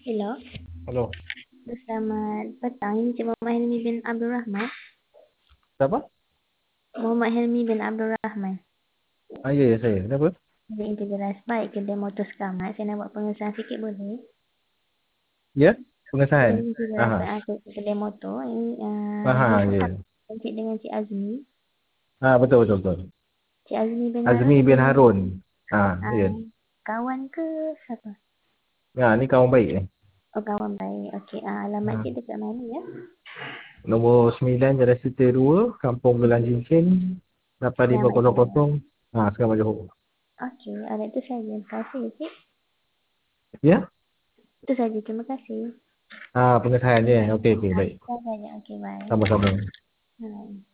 Hello, Halo, selamat petang. Ini Cik Muhammad Helmi bin Abdul Rahman. siapa? Muhammad Helmi bin Abdul Rahman. Ya, ya saya. Kenapa? Dari Integras Baik Kedai Motor Selamat. Saya nak buat pengesahan sikit boleh? Ya, Dari pengesahan. Integras Aha, Baik Kedai Motor. Ini aha, bersama ya. Cik dengan Cik Azmi. Betul, betul, betul. Cik Azmi bin Harun Azmi ni bin Harun. Ya. uh, kawan ke siapa? Ya, ni kawan baik ni. Oh, kawan baik. Okey, alamat Ha. cik dekat mana ya? Nombor 9 Jalan Siti 2, Kampung Gelang Cincin, Selamat Jaya. 8500. Sekarang Johor. Okey, itu saja. Terima kasih, Cik. Ya? Itu saja. Terima kasih. Pengesahannya. Okey, okey, baik. Itu saja. Okey, bye. Sama-sama. Bye.